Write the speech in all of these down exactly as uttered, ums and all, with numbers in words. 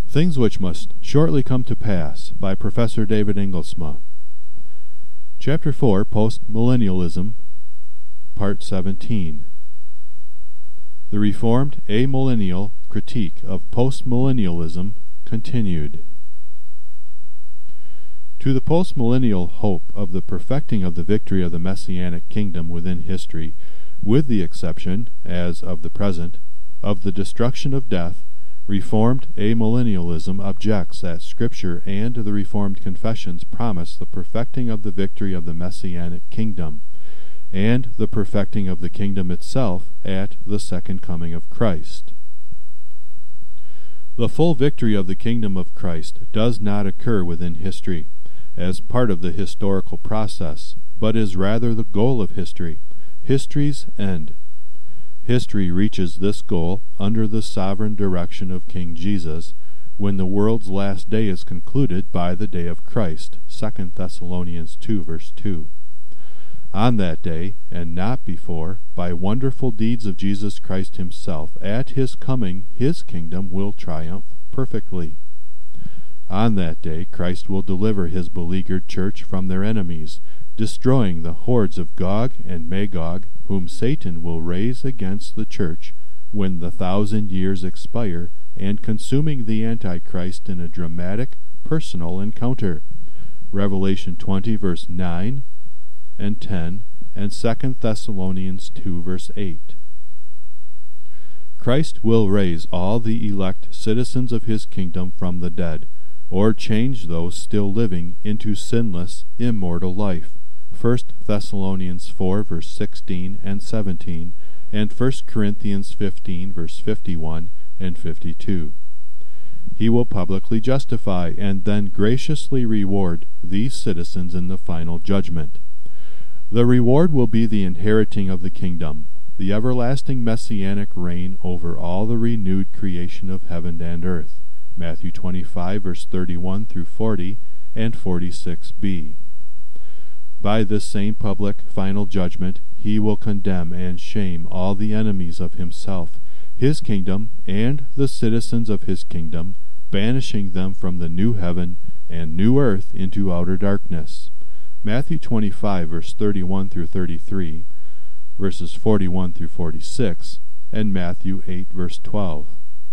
Things Which Must Shortly Come to Pass by Professor David Ingelsma. Chapter four, Postmillennialism, Part seventeen. The Reformed Amillennial Critique of Postmillennialism, continued. To the postmillennial hope of the perfecting of the victory of the Messianic kingdom within history, with the exception, as of the present, of the destruction of death, Reformed amillennialism objects that Scripture and the Reformed confessions promise the perfecting of the victory of the Messianic kingdom, and the perfecting of the kingdom itself at the second coming of Christ. The full victory of the kingdom of Christ does not occur within history, as part of the historical process, but is rather the goal of history, history's end. History reaches this goal under the sovereign direction of King Jesus, when the world's last day is concluded by the day of Christ, Second Thessalonians two, verse two. On that day, and not before, by wonderful deeds of Jesus Christ himself, at his coming his kingdom will triumph perfectly. On that day Christ will deliver his beleaguered church from their enemies, destroying the hordes of Gog and Magog, whom Satan will raise against the church when the thousand years expire, and consuming the Antichrist in a dramatic, personal encounter. Revelation twenty, verse nine and ten, and Second Thessalonians two, verse eight. Christ will raise all the elect citizens of his kingdom from the dead, or change those still living into sinless, immortal life. First Thessalonians four, verse sixteen and seventeen, and First Corinthians fifteen, verse fifty-one and fifty-two. He will publicly justify and then graciously reward these citizens in the final judgment. The reward will be the inheriting of the kingdom, the everlasting messianic reign over all the renewed creation of heaven and earth. Matthew twenty-five, verse thirty-one through forty, and forty-six b. By this same public final judgment he will condemn and shame all the enemies of himself, his kingdom, and the citizens of his kingdom, banishing them from the new heaven and new earth into outer darkness. Matthew twenty-five, verse thirty-one through thirty-three, verses forty-one through forty-six, and Matthew eight, verse twelve.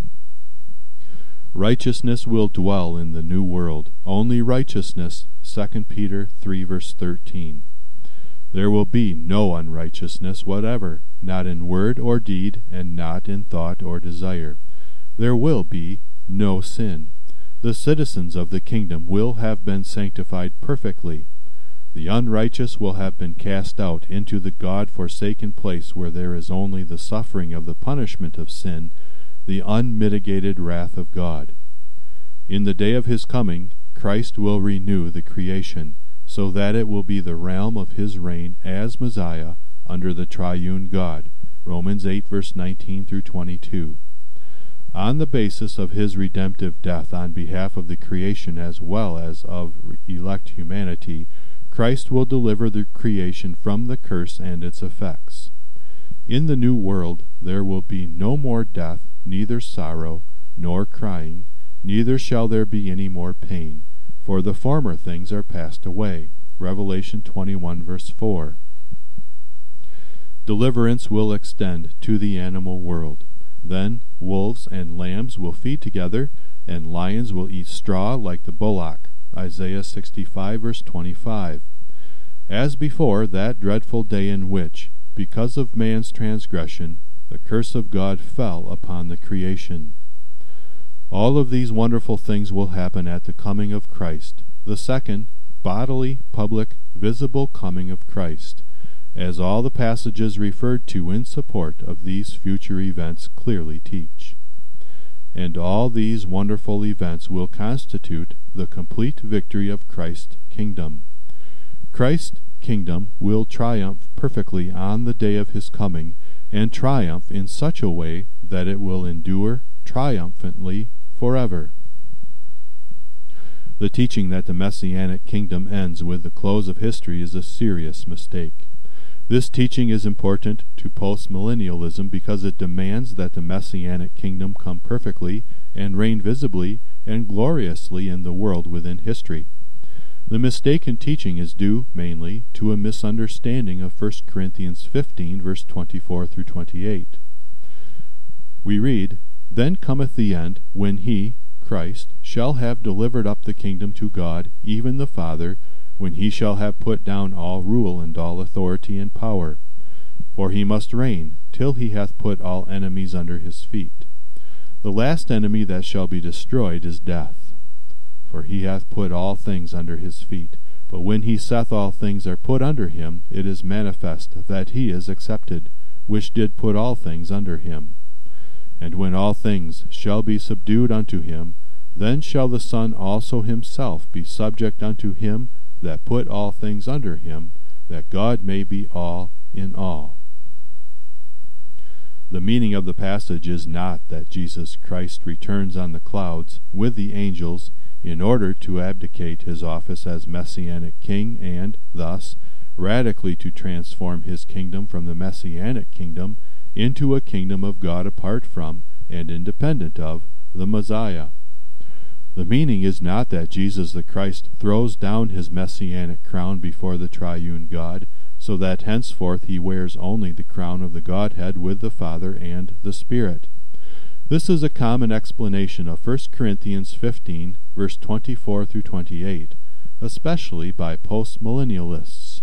Righteousness will dwell in the new world, only righteousness, Second Peter three, verse thirteen. There will be no unrighteousness whatever, not in word or deed, and not in thought or desire. There will be no sin. The citizens of the kingdom will have been sanctified perfectly. The unrighteous will have been cast out into the God-forsaken place where there is only the suffering of the punishment of sin, the unmitigated wrath of God. In the day of his coming, Christ will renew the creation, so that it will be the realm of his reign as Messiah under the triune God. Romans eight, verse nineteen through twenty-two. On the basis of his redemptive death on behalf of the creation as well as of elect humanity, Christ will deliver the creation from the curse and its effects. In the new world there will be no more death, neither sorrow, nor crying, neither shall there be any more pain, for the former things are passed away. Revelation twenty-one, verse four. Deliverance will extend to the animal world. Then wolves and lambs will feed together, and lions will eat straw like the bullock. Isaiah sixty-five, verse twenty-five. As before that dreadful day in which, because of man's transgression, the curse of God fell upon the creation. All of these wonderful things will happen at the coming of Christ, the second, bodily, public, visible coming of Christ, as all the passages referred to in support of these future events clearly teach. And all these wonderful events will constitute the complete victory of Christ's kingdom. Christ's kingdom will triumph perfectly on the day of his coming, and triumph in such a way that it will endure triumphantly forever. The teaching that the Messianic kingdom ends with the close of history is a serious mistake. This teaching is important to postmillennialism because it demands that the Messianic kingdom come perfectly and reign visibly and gloriously in the world within history. The mistaken teaching is due, mainly, to a misunderstanding of First Corinthians fifteen, verse twenty-four through twenty-eight. We read, "Then cometh the end, when he, Christ, shall have delivered up the kingdom to God, even the Father, when he shall have put down all rule and all authority and power. For he must reign, till he hath put all enemies under his feet. The last enemy that shall be destroyed is death. For he hath put all things under his feet. But when he saith all things are put under him, it is manifest that he is accepted, which did put all things under him. And when all things shall be subdued unto him, then shall the Son also himself be subject unto him that put all things under him, that God may be all in all." The meaning of the passage is not that Jesus Christ returns on the clouds with the angels in order to abdicate his office as Messianic King and, thus, radically to transform his kingdom from the Messianic kingdom into a kingdom of God apart from and independent of the Messiah. The meaning is not that Jesus the Christ throws down his Messianic crown before the triune God, so that henceforth he wears only the crown of the Godhead with the Father and the Spirit. This is a common explanation of First Corinthians fifteen, verse twenty-four through twenty-eight, especially by postmillennialists.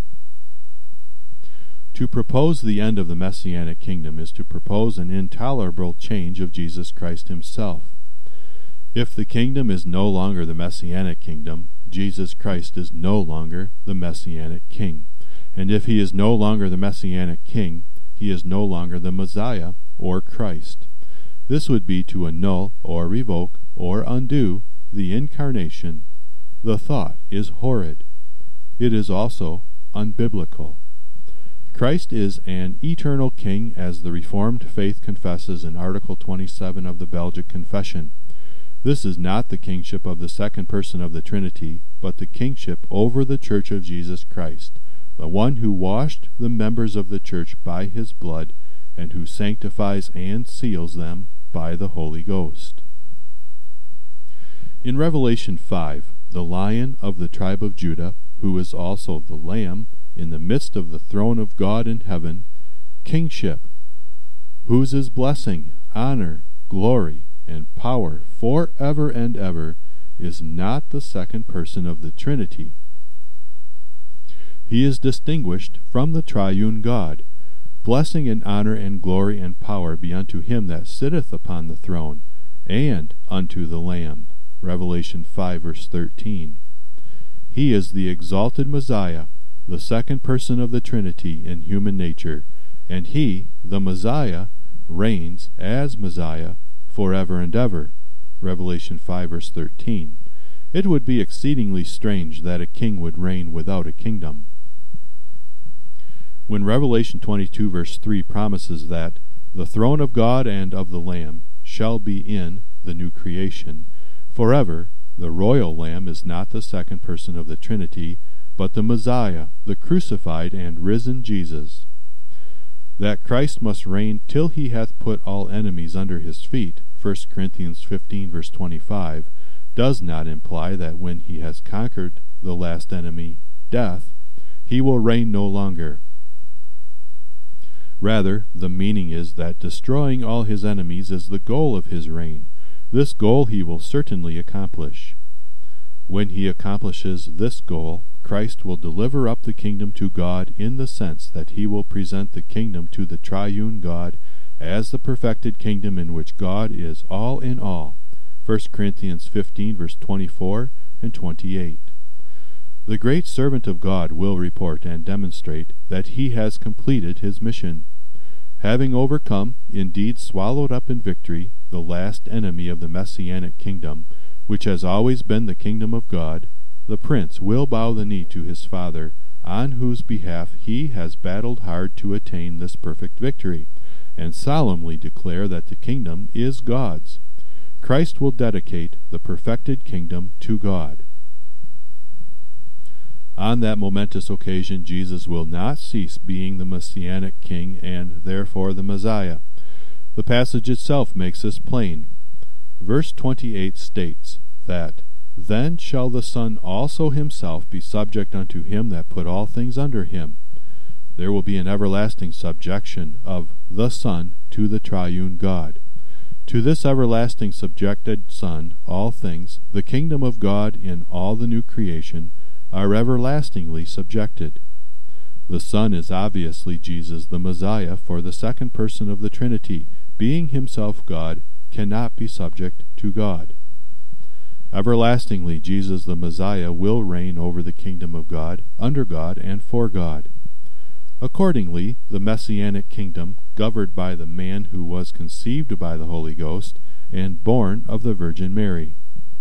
To propose the end of the Messianic kingdom is to propose an intolerable change of Jesus Christ himself. If the kingdom is no longer the Messianic kingdom, Jesus Christ is no longer the Messianic King. And if he is no longer the Messianic King, he is no longer the Messiah or Christ. This would be to annul or revoke or undo the incarnation. The thought is horrid. It is also unbiblical. Christ is an eternal King, as the Reformed faith confesses in Article twenty-seven of the Belgic Confession. This is not the kingship of the second person of the Trinity, but the kingship over the Church of Jesus Christ, the one who washed the members of the church by his blood, and who sanctifies and seals them by the Holy Ghost. In Revelation five, the Lion of the tribe of Judah, who is also the Lamb, in the midst of the throne of God in heaven, kingship, whose is blessing, honor, glory, and power forever and ever, is not the second person of the Trinity. He is distinguished from the triune God. Blessing and honor and glory and power be unto him that sitteth upon the throne, and unto the Lamb. Revelation five, verse thirteen. He is the exalted Messiah, the second person of the Trinity in human nature, and he, the Messiah, reigns as Messiah forever and ever. Revelation five, verse thirteen. It would be exceedingly strange that a king would reign without a kingdom. When Revelation twenty-two, verse three promises that the throne of God and of the Lamb shall be in the new creation forever, the royal Lamb is not the second person of the Trinity, but the Messiah, the crucified and risen Jesus. That Christ must reign till he hath put all enemies under his feet, First Corinthians fifteen, verse twenty-five, does not imply that when he has conquered the last enemy, death, he will reign no longer. Rather, the meaning is that destroying all his enemies is the goal of his reign. This goal he will certainly accomplish. When he accomplishes this goal, Christ will deliver up the kingdom to God in the sense that he will present the kingdom to the triune God as the perfected kingdom in which God is all in all. First Corinthians fifteen, verse twenty-four and twenty-eight. The great servant of God will report and demonstrate that he has completed his mission. Having overcome, indeed swallowed up in victory, the last enemy of the Messianic kingdom, which has always been the kingdom of God, the prince will bow the knee to his Father, on whose behalf he has battled hard to attain this perfect victory, and solemnly declare that the kingdom is God's. Christ will dedicate the perfected kingdom to God. On that momentous occasion, Jesus will not cease being the Messianic King and therefore the Messiah. The passage itself makes this plain. Verse twenty-eight states that, "Then shall the Son also himself be subject unto him that put all things under him." There will be an everlasting subjection of the Son to the triune God. To this everlasting subjected Son, all things, the kingdom of God in all the new creation, are everlastingly subjected. The Son is obviously Jesus the Messiah, for the second person of the Trinity, being himself God, cannot be subject to God. Everlastingly Jesus the Messiah will reign over the kingdom of God, under God, and for God. Accordingly, the Messianic kingdom, governed by the man who was conceived by the Holy Ghost and born of the Virgin Mary.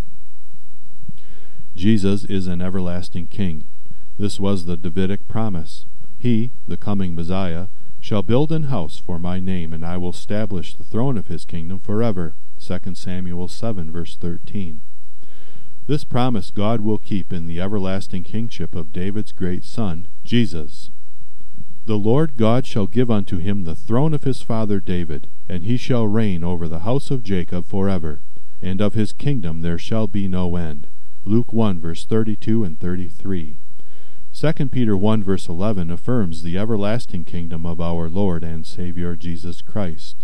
Jesus is an everlasting king. This was the Davidic promise. He, the coming Messiah, shall build an house for my name, and I will establish the throne of his kingdom forever. Second Samuel seven, verse thirteen. This promise God will keep in the everlasting kingship of David's great son, Jesus. "The Lord God shall give unto him the throne of his father David, and he shall reign over the house of Jacob forever, and of his kingdom there shall be no end." Luke one, verse thirty-two and thirty-three. Second Peter one, verse eleven affirms the everlasting kingdom of our Lord and Savior Jesus Christ.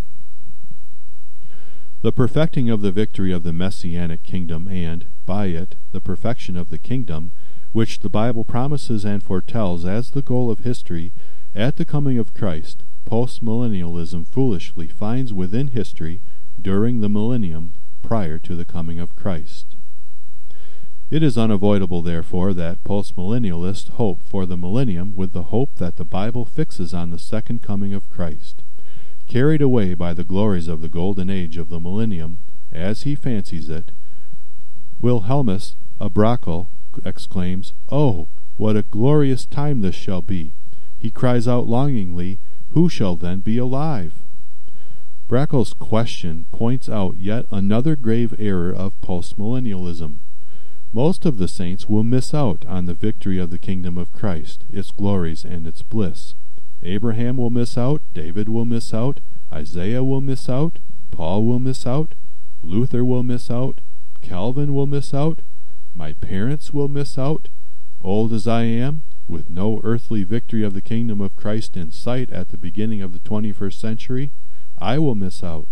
The perfecting of the victory of the Messianic kingdom and, by it, the perfection of the kingdom, which the Bible promises and foretells as the goal of history, at the coming of Christ, postmillennialism foolishly finds within history during the millennium prior to the coming of Christ. It is unavoidable, therefore, that postmillennialists hope for the millennium with the hope that the Bible fixes on the second coming of Christ. Carried away by the glories of the golden age of the millennium, as he fancies it, Wilhelmus Abrakel exclaims, "Oh, what a glorious time this shall be!" He cries out longingly, "Who shall then be alive?" Brakel's question points out yet another grave error of postmillennialism. Most of the saints will miss out on the victory of the kingdom of Christ, its glories and its bliss. Abraham will miss out, David will miss out, Isaiah will miss out, Paul will miss out, Luther will miss out, Calvin will miss out, my parents will miss out. Old as I am, with no earthly victory of the kingdom of Christ in sight at the beginning of the twenty-first century, I will miss out.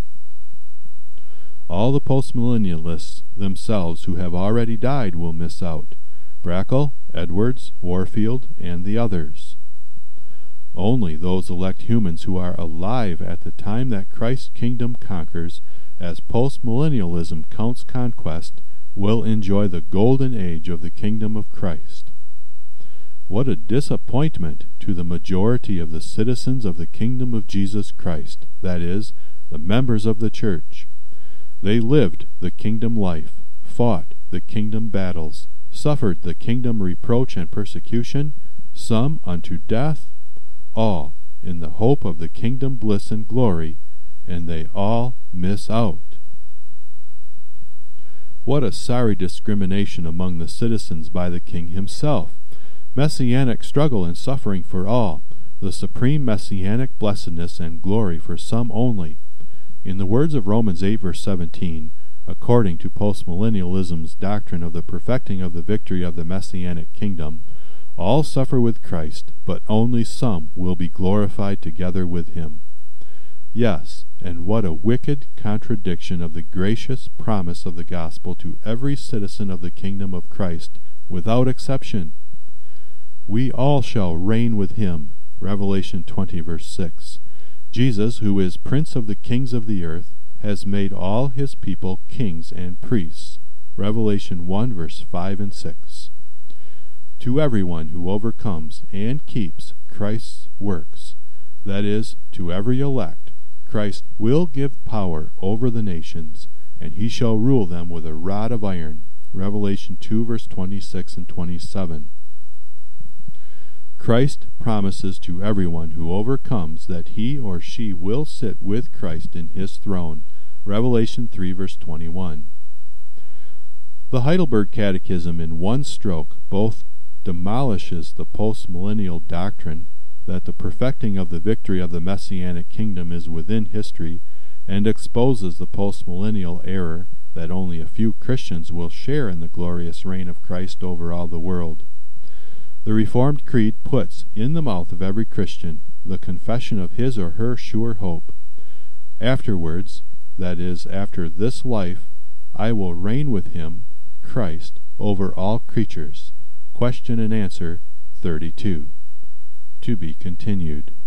All the postmillennialists themselves who have already died will miss out. Brakel, Edwards, Warfield, and the others. Only those elect humans who are alive at the time that Christ's kingdom conquers, as postmillennialism counts conquest, will enjoy the golden age of the kingdom of Christ. What a disappointment to the majority of the citizens of the kingdom of Jesus Christ, that is, the members of the church. They lived the kingdom life, fought the kingdom battles, suffered the kingdom reproach and persecution, some unto death, all in the hope of the kingdom bliss and glory, and they all miss out. What a sorry discrimination among the citizens by the king himself! Messianic struggle and suffering for all, the supreme messianic blessedness and glory for some only. In the words of Romans eight, verse seventeen, according to postmillennialism's doctrine of the perfecting of the victory of the messianic kingdom, all suffer with Christ, but only some will be glorified together with him. Yes, and what a wicked contradiction of the gracious promise of the gospel to every citizen of the kingdom of Christ, without exception. We all shall reign with him. Revelation twenty, verse six. Jesus, who is Prince of the kings of the earth, has made all his people kings and priests. Revelation one, verse five and six. To everyone who overcomes and keeps Christ's works, that is, to every elect, Christ will give power over the nations, and he shall rule them with a rod of iron. Revelation two, verse twenty-six and twenty-seven. Christ promises to everyone who overcomes that he or she will sit with Christ in his throne. Revelation three, verse twenty-one. The Heidelberg Catechism in one stroke both demolishes the postmillennial doctrine that the perfecting of the victory of the Messianic kingdom is within history, and exposes the postmillennial error that only a few Christians will share in the glorious reign of Christ over all the world. The Reformed Creed puts in the mouth of every Christian the confession of his or her sure hope. Afterwards, that is, after this life, I will reign with him, Christ, over all creatures. Question and answer thirty-two. To be continued.